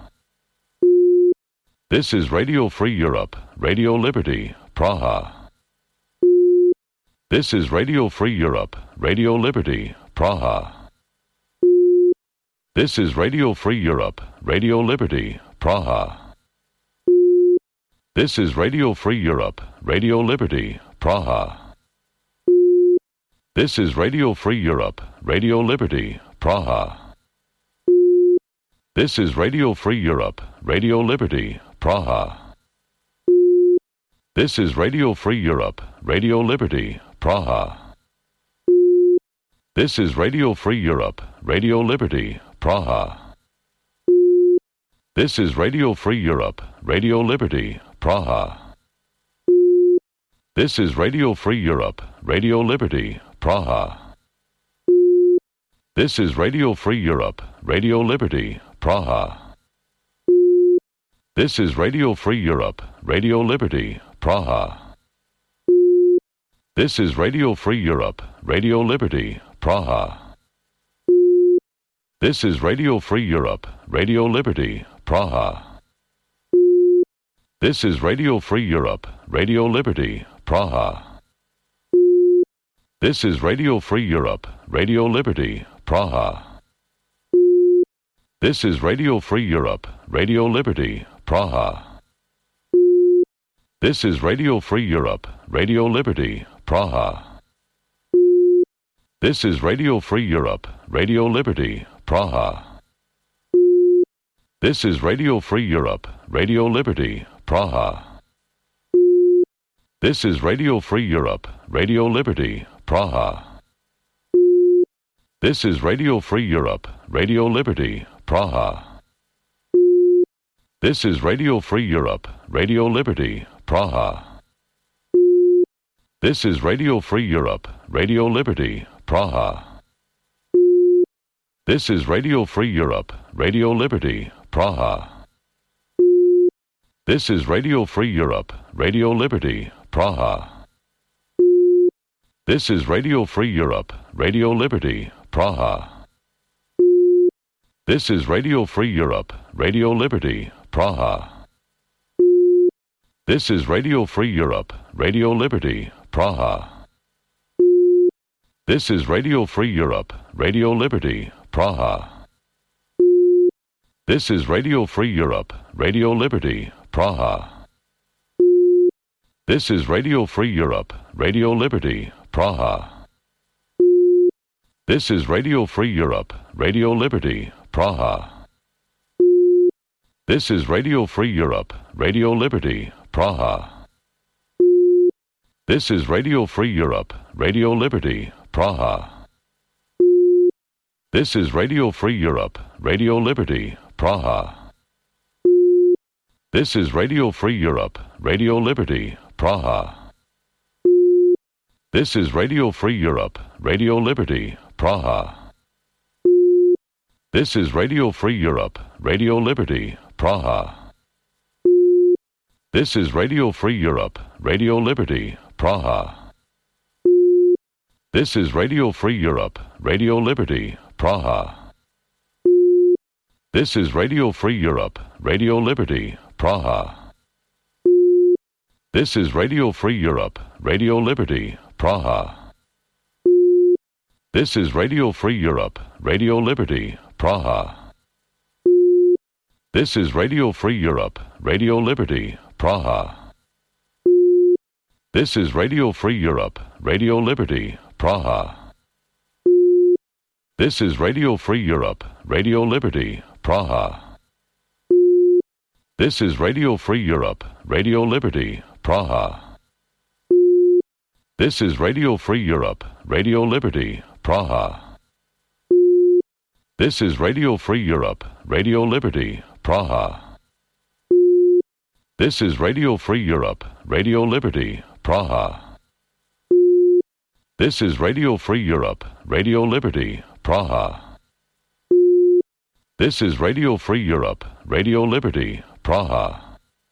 This is Radio Free Europe, Radio Liberty, Praha. This is Radio Free Europe, Radio Liberty, Praha. This is Radio Free Europe, Radio Liberty, Praha. This is Radio Free Europe, Radio Liberty, Praha. This is Radio Free Europe, Radio Liberty, Praha. This is Radio Free Europe, Radio Liberty, Praha. This is Radio Free Europe, Radio Liberty, Praha. This is Radio Free Europe, Radio Liberty, Praha. This is Radio Free Europe, Radio Liberty, Praha. This is Radio Free Europe, Radio Liberty, Praha. This is Radio Free Europe, Radio Liberty, Praha. This is Radio Free Europe, Radio Liberty, Praha. This is Radio Free Europe, Radio Liberty, Praha. This is Radio Free Europe, Radio Liberty, Praha. This is Radio Free Europe, Radio Liberty, Praha. This is Radio Free Europe, Radio Liberty, Praha. This is Radio Free Europe, Radio Liberty, Praha. This is Radio Free Europe, Radio Liberty, Praha. This is Radio Free Europe, Radio Liberty, Praha. This is Radio Free Europe, Radio Liberty, Praha. This is Radio Free Europe, Radio Liberty, Praha. This is Radio Free Europe, Radio Liberty, Praha. This is Radio Free Europe, Radio Liberty, Praha. This is Radio Free Europe, Radio Liberty, Praha. This is Radio Free Europe, Radio Liberty, Praha. This is Radio Free Europe, Radio Liberty, Praha. This is Radio Free Europe, Radio Liberty, Praha. This is Radio Free Europe, Radio Liberty, Praha. This is Radio Free Europe, Radio Liberty, Praha. This is Radio Free Europe, Radio Liberty, Praha. This is Radio Free Europe, Radio Liberty, Praha. This is Radio Free Europe, Radio Liberty, Praha. This is Radio Free Europe, Radio Liberty, Praha. This is Radio Free Europe, Radio Liberty, Praha. This is Radio Free Europe, Radio Liberty, Praha. This is Radio Free Europe, Radio Liberty, Praha. This is Radio Free Europe, Radio Liberty, Praha. This is Radio Free Europe, Radio Liberty, Praha. This is Radio Free Europe, Radio Liberty, Praha. This is Radio Free Europe, Radio Liberty, Praha. This is Radio Free Europe, Radio Liberty, Praha. This is Radio Free Europe, Radio Liberty, Praha. This is Radio Free Europe, Radio Liberty, Praha. This is Radio Free Europe, Radio Liberty, Praha. This is Radio Free Europe, Radio Liberty, Praha. This is Radio Free Europe, Radio Liberty, Praha. This is Radio Free Europe, Radio Liberty, Praha. This is Radio Free Europe, Radio Liberty, Praha. This is Radio Free Europe, Radio Liberty, Praha. This is Radio Free Europe, Radio Liberty, Praha. This is Radio Free Europe, Radio Liberty, Praha. This is Radio Free Europe, Radio Liberty, Praha. This is Radio Free Europe, Radio Liberty, Praha.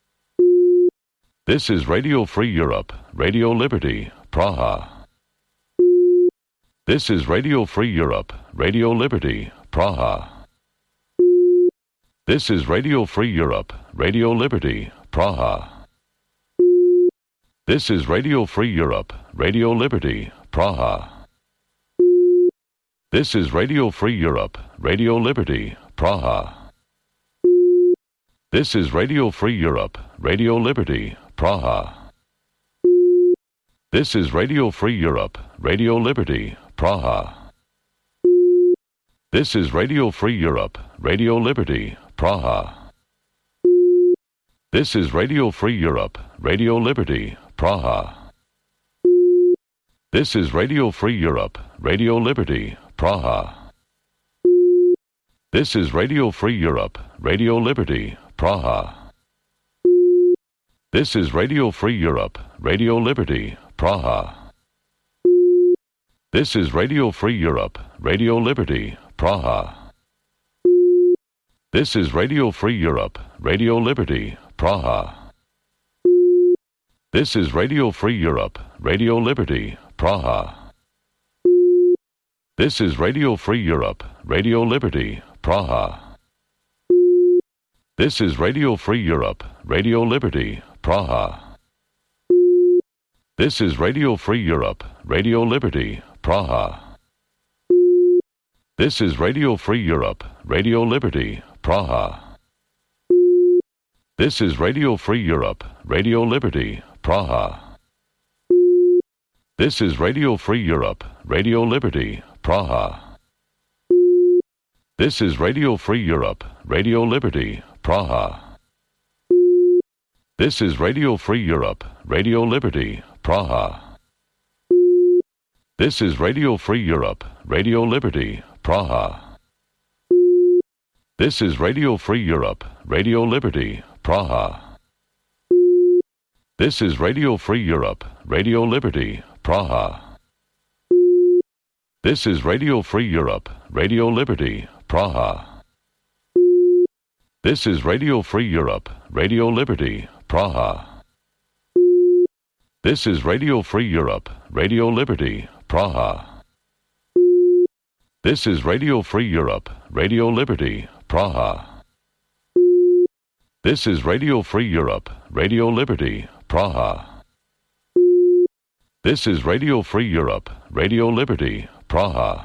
This is Radio Free Europe, Radio Liberty, Praha. This is Radio Free Europe, Radio Liberty, Praha. This is Radio Free Europe, Radio Liberty, Praha. This is Radio Free Europe, Radio Liberty, Praha. This is Radio Free Europe, Radio Liberty, Praha. This is Radio Free Europe, Radio Liberty, Praha. This is Radio Free Europe, Radio Liberty, Praha. This is Radio Free Europe, Radio Liberty, Praha. This is Radio Free Europe, Radio Liberty, Praha. This is Radio Free Europe, Radio Liberty, Praha. This is Radio Free Europe, Radio Liberty, Praha. This is Radio Free Europe, Radio Liberty, Praha. This is Radio Free Europe, Radio Liberty, Praha. This is Radio Free Europe, Radio Liberty, Praha. This is Radio Free Europe, Radio Liberty, Praha. This is Radio Free Europe, Radio Liberty, Praha. This is Radio Free Europe, Radio Liberty, Praha. This is Radio Free Europe, Radio Liberty, Praha. This is Radio Free Europe, Radio Liberty, Praha. This is Radio Free Europe, Radio Liberty, Praha. This is Radio Free Europe, Radio Liberty, Praha. This is Radio Free Europe, Radio Liberty, Praha. This is Radio Free Europe, Radio Liberty, Praha. This is Radio Free Europe, Radio Liberty, Praha. This is Radio Free Europe, Radio Liberty, Praha. This is Radio Free Europe, Radio Liberty, Praha. This is Radio Free Europe, Radio Liberty, Praha. This is Radio Free Europe, Radio Liberty, Praha. This is Radio Free Europe, Radio Liberty, Praha. This is Radio Free Europe, Radio Liberty, Praha. This is Radio Free Europe, Radio Liberty, Praha. This is Radio Free Europe, Radio Liberty, Praha.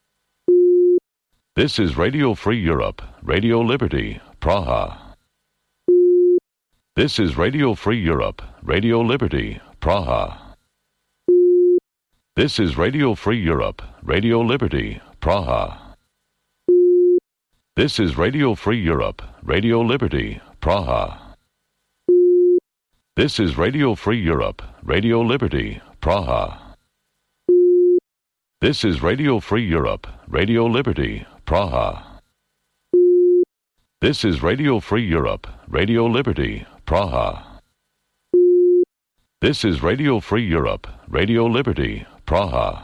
This is Radio Free Europe, Radio Liberty, Praha. This is Radio Free Europe, Radio Liberty, Praha. This is Radio Free Europe, Radio Liberty, Praha. This is Radio Free Europe, Radio Liberty, Praha. This is Radio Free Europe, Radio Liberty, Praha. This is Radio Free Europe, Radio Liberty, Praha. This is Radio Free Europe, Radio Liberty, Praha. This is Radio Free Europe, Radio Liberty, Praha.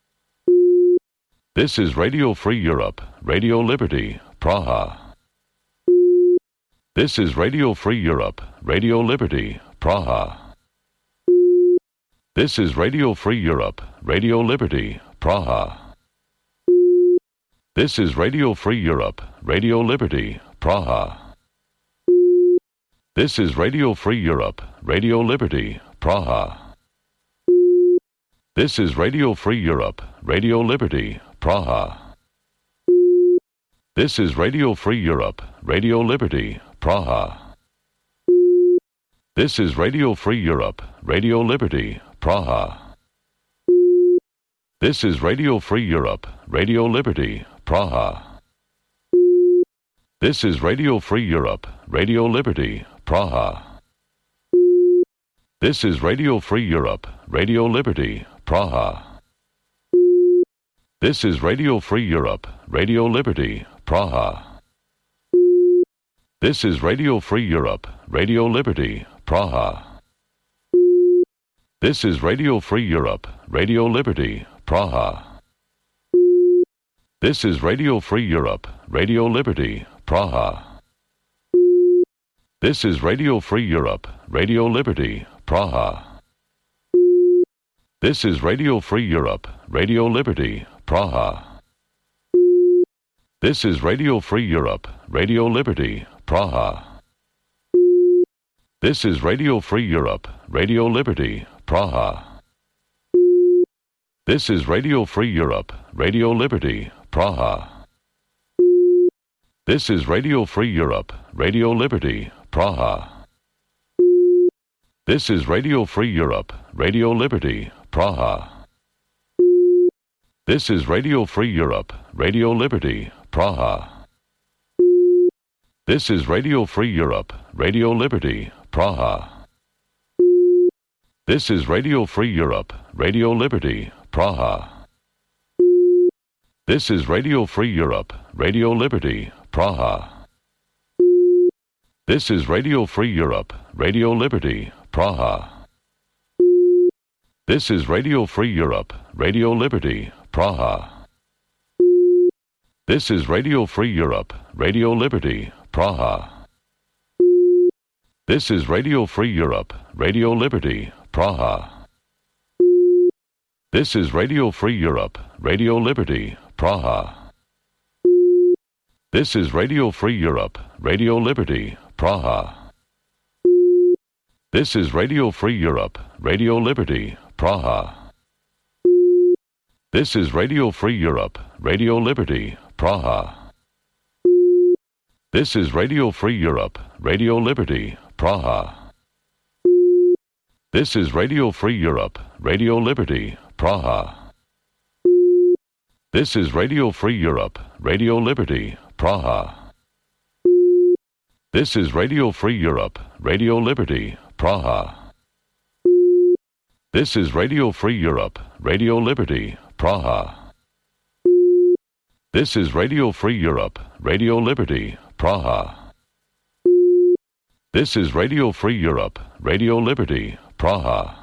This is Radio Free Europe, Radio Liberty, Praha. This is Radio Free Europe, Radio Liberty, Praha. This is Radio Free Europe, Radio Liberty, Praha. This is Radio Free Europe, Radio Liberty, Praha. This is Radio Free Europe, Radio Liberty, Praha. This is Radio Free Europe, Radio Liberty, Praha. This is Radio Free Europe, Radio Liberty, Praha. This is Radio Free Europe, Radio Liberty, Praha. This is Radio Free Europe, Radio Liberty, Praha. This is Radio Free Europe, Radio Liberty, Praha. This is Radio Free Europe, Radio Liberty, Praha. This is Radio Free Europe, Radio Liberty, Praha. This is Radio Free Europe, Radio Liberty, Praha. This is Radio Free Europe, Radio Liberty, Praha. This is Radio Free Europe, Radio Liberty, Praha. This is Radio Free Europe, Radio Liberty, Praha. This is Radio Free Europe, Radio Liberty, Praha. This is Radio Free Europe, Radio Liberty, Praha. This is Radio Free Europe, Radio Liberty, Praha. This is Radio Free Europe, Radio Liberty, Praha. This is Radio Free Europe, Radio Liberty, Praha. This is Radio Free Europe, Radio Liberty, Praha. This is Radio Free Europe, Radio Liberty, Praha. This is Radio Free Europe, Radio Liberty, Praha. This is Radio Free Europe, Radio Liberty, Praha. This is Radio Free Europe, Radio Liberty, Praha. This is Radio Free Europe, Radio Liberty, Praha. This is Radio Free Europe, Radio Liberty, Praha. This is Radio Free Europe, Radio Liberty, Praha. This is Radio Free Europe, Radio Liberty, Praha. This is Radio Free Europe, Radio Liberty, Praha. This is Radio Free Europe, Radio Liberty, Praha. This is Radio Free Europe, Radio Liberty, Praha. This is Radio Free Europe, Radio Liberty, Praha. This is Radio Free Europe, Radio Liberty, Praha. This is Radio Free Europe, Radio Liberty, Praha. This is Radio Free Europe, Radio Liberty, Praha. This is Radio Free Europe, Radio Liberty, Praha. This is Radio Free Europe, Radio Liberty, Praha. This is Radio Free Europe, Radio Liberty, Praha. This is Radio Free Europe, Radio Liberty, Praha.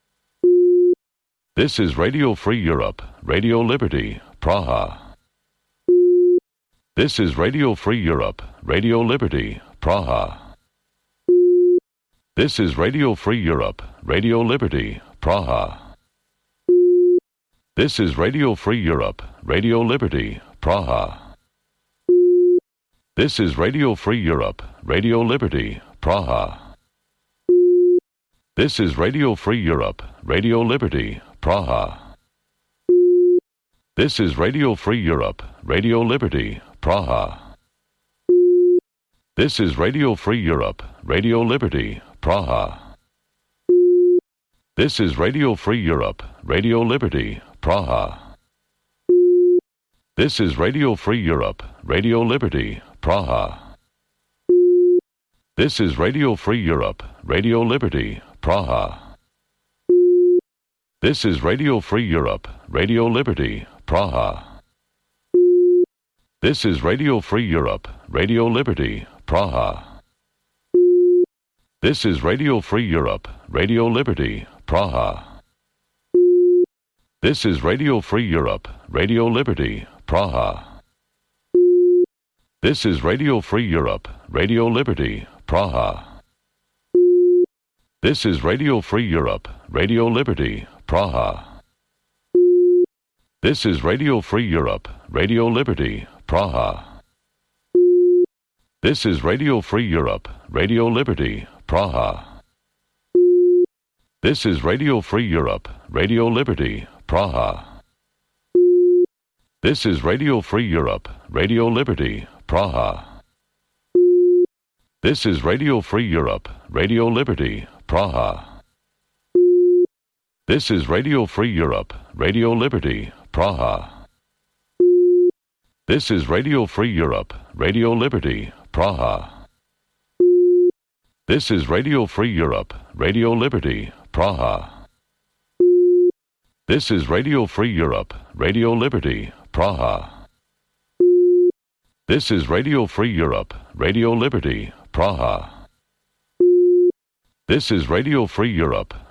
This is Radio Free Europe, Radio Liberty, Praha. This is Radio Free Europe, Radio Liberty, Praha. This is Radio Free Europe, Radio Liberty, Praha. This is Radio Free Europe, Radio Liberty, Praha. This is Radio Free Europe, Radio Liberty, Praha. This is Radio Free Europe, Radio Liberty, Praha. This is Radio Free Europe, Radio Liberty, Praha. This is Radio Free Europe, Radio Liberty, Praha. This is Radio Free Europe, Radio Liberty, Praha. This is Radio Free Europe, Radio Liberty, Praha. This is Radio Free Europe, Radio Liberty, Praha. This is Radio Free Europe, Radio Liberty, Praha. This is Radio Free Europe, Radio Liberty, Praha. This is Radio Free Europe, Radio Liberty, Praha. This is Radio Free Europe, Radio Liberty, Praha. This is Radio Free Europe, Radio Liberty, Praha. This is Radio Free Europe, Radio Liberty, Praha. This is Radio Free Europe, Radio Liberty, Praha. This is Radio Free Europe, Radio Liberty, Praha. This is Radio Free Europe, Radio Liberty, Praha. This is Radio Free Europe, Radio Liberty, Praha. This is Radio Free Europe, Radio Liberty, Praha. This is Radio Free Europe, Radio Liberty, Praha. This is Radio Free Europe, Radio Liberty, Praha. This is Radio Free Europe, Radio Liberty, Praha. This is Radio Free Europe, Radio Liberty, Praha. This is Radio Free Europe, Radio Liberty, Praha. This is Radio Free Europe,